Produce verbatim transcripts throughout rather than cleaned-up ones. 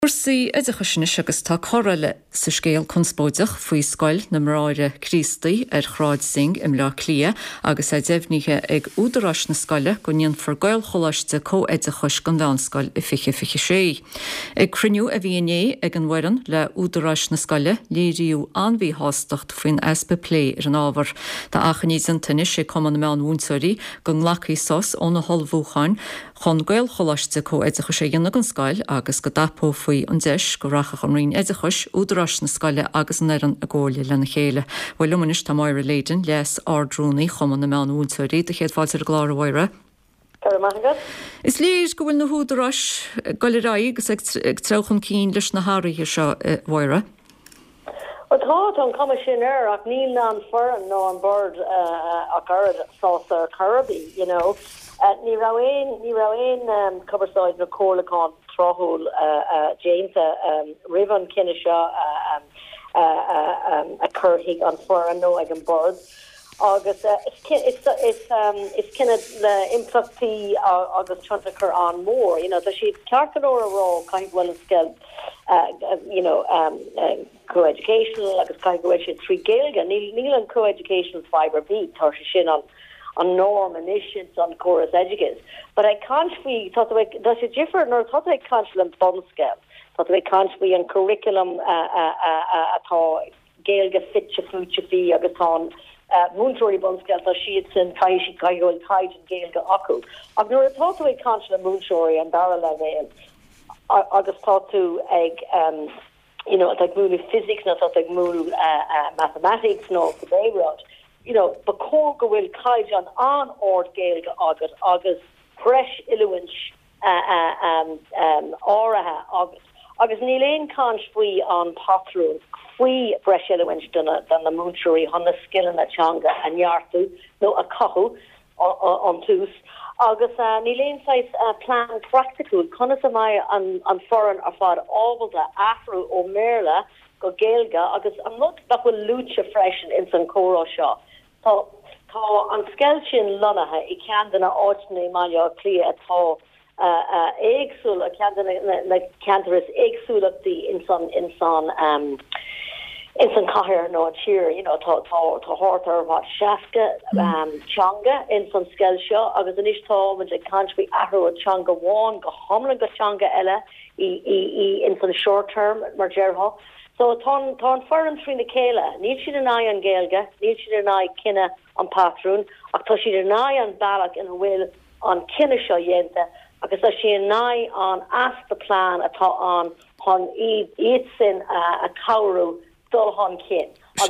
Cuirsaí idichais agus tá choraile sa scéal conspóideach faoi scoil na mráire Críostaí ar chráid sing im lá clia agus é deimhníthe ag údarás na scoile go níon for gail choláiste có-idichais gan bheanscoil i fiche fiche sé. Ag cruniú a bhíoné ag an bhaireann le údarás na scoile léiríú anmhí hástacht faoin espa plé ar an ábhar. Tá achaníos an tuine sé cuman meán múnsairí go nglachaí sós ó na holbhúcháin chun gail choláiste có-idichais sé dhéanana an scoil agus go dapó faoi an deis go rachach an rion idichais údarás na scoile agus an éireann a ggóla lena chéile. Bhfuil lumanis tá maira léideann leas ardrúnaí chuman na meán únsairí de chéad fáilte a glár mhaire. Is léir go bhfuil na údarás goileráí agus ag trochan cín leis na háirithe seo mhaire. Tá an cuma sin air ach níl ná an foran nó an bird a gard sása Kirby, you know. Ní rain ní rain um coversáid na cólaán trohol uh James um rivan kinne seo um uh a curhig an for an no ag an bird agus it's it's um it's kinne the impactí agus chantakur an more, you know, that she target or a raw kind of well skill uh you know um uh, co-educational agus kind of three gilga Neil and co-educational fiber beat tar sin on on norm initiates on chorus educators. But I can't be thought that does it differ nor thought I can't them bum scale. Thought I can't be in curriculum uh uh uh at all Gaelga fitcha fucha fee agaton uh Moontory bum scale so she it's in Kaishi Kaigo and Kite and Gaelga Aku. I've never thought I can't the Moontory and Barrel I just thought to egg um you know like moon physics not like moon uh, uh mathematics no today road. You know, but core go will kaijan on or Gaelga August August fresh illuance uh, uh, um um oraha August August Nilain can't free on patru free fresh illuance than than the Moontree on the skill in the changa and yartu no a kahu on tus August uh, Nilain size uh, plan practical connoissamai on on foreign or far all the afro o merla go Gaelga August I'm not that will lucha fresh in some coro shop. Tá tá an skelchin lunaha I candana ochne malio clear at all uh egsul a candana like canterous egsul up the in some in some um in some kahir no cheer you know tá tá tá horter what shaska um changa in some skel show agus an istá when the country ahro changa one go homla go changa ella e e in some short term margerho. So ton ton foreign three na Kayla, need she an eye on Gaelga, need she an eye kinna on Patroon, or she an eye on Balak in a will on Kinnishaw Yenta, because she an eye on ask the plan at on on eat eats in a cowru dull hon kin.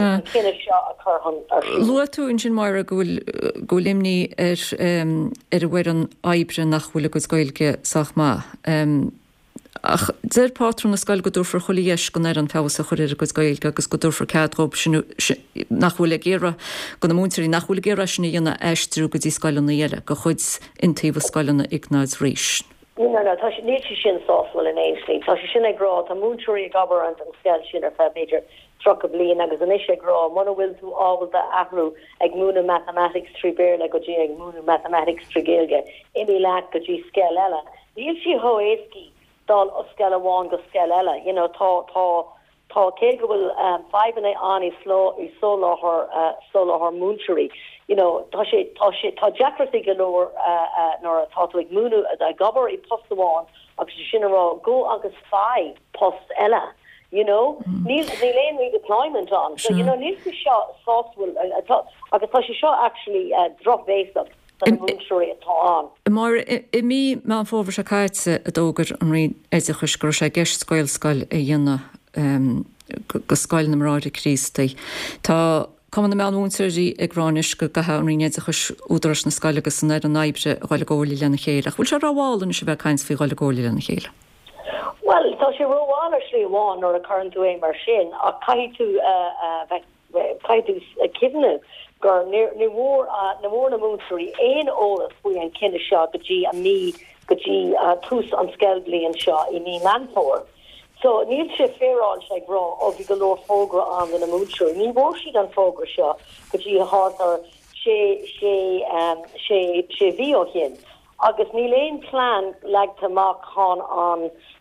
Lua tú in sin mar go limní er er a an aibre nach bhfuil go scoilge sach ma. Ach der patron na scoil go dúr for cholíis go ar an fása chuir go scoilge agus go dúr for cadrób sin nachhfuil géra go na múntarí nachhfuil géra sinna dhéanana eistrú go dtí scoil na dhéile go chuid intíomh scoilna ignáid ríis. No no tá ní sin sóhfuil in éislí tá sin ag grá tá múntarí gobar an an scail sin ar fe méidir tro a blion agus an isise grá mna bhfuil tú ábhil de ahrú ag múna mathematics trí béir le go dtí ag múna mathematics trí géilge imí le go dtí scail eile. Níl si ho éiscí dal o scala one go scala you know ta ta ta ke will um five and eight on is slow is solo her uh solo her moonchery you know ta she ta she ta jackersy galore uh uh nor ta like moonu as I gober a post the one oxygenero go august five post ella you know need the lane redeployment on so you know needs to shot sauce will I thought I thought she shot actually uh drop base up Mar I mí má fóbhar se caiite a dógur an rion éideachas gur sé gceist scoil scoil a dhéanana go scoil na mráide Críostaí. Tá cuman na meán múnsairí ag ránis go gathe an rion éideachas údarás na scoil agus san ar an aibre gháil ggólaí lena chéile. Bhfuil se ráháil se bheith caiins fao gháil ggólaí lena chéile. Well, tá sé róháil slí bháin ar a chuann tú é mar sin a caiithú caiithú cibne. Gur ni war uh na war na moontree ein olas we an kinda shot gaji a me gaji uh tus on skelbly and shot in me man for so need she fair on like raw of the galore fogra on the moontree ni war she done fogra shot gaji heart or she she um she she vio hin August ni lane plan like to mark on on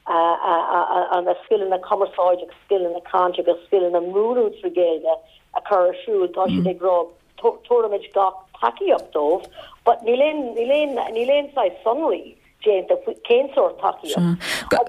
an a skill in a commerceáide, skill in a conjug, a skill in a múnú trigéide a chur siúil tá si ag rá toramid gach taki up dómh, but ní léon ní léon ní léon sa sunraí Jane the céinsor taki up.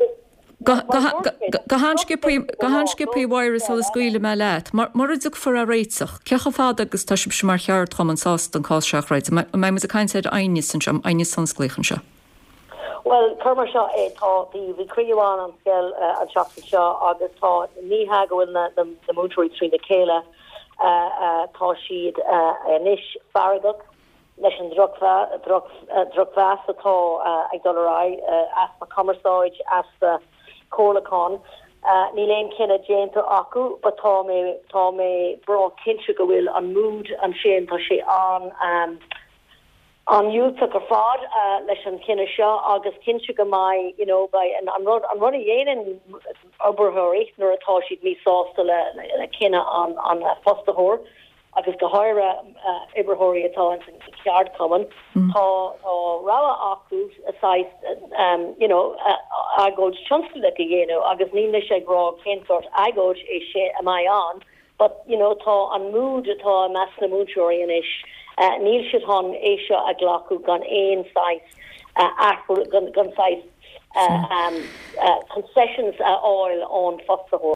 Gahanske príhhair is a scuile me leit, mar marúach for a réiteach. Cecha fád agus tá sib mar cheart chomanáast an cáseach réit, me mu a caiinteid aine san sem aine sanscléchan se. Well, Kermer seo é tá the vicríháin an scéil an seachtain seo agus tá ní ha gohfuil na the mútúirí trí na céile tá siad inis faragach leis an drogfas atá ag dorá as na commerceáid as na cólacán. Ní léon cinna déanta acu, ba tá mé tá mé bra cinse go bhfuil an múd an sin tá sé an an youth gur fád leis an cinenne seo agus cinse go mai, you know, by an an rud an rud a dhéanaan oberthirí nuair atá siad mí sásta le le cinenne an an fostathór agus go háire iberthirí atá an ceard cuman tá ráha acu asáis um you know agóid chunsta le a dhéanú agus ní lei sé grá céinsort agóid é sé am mai an, but you know tá an múd atá meas na múteoirí inis. Uh, Níl siad hon é seo a ghlacu gan éon sais gan sais concessions áil ón fostathór.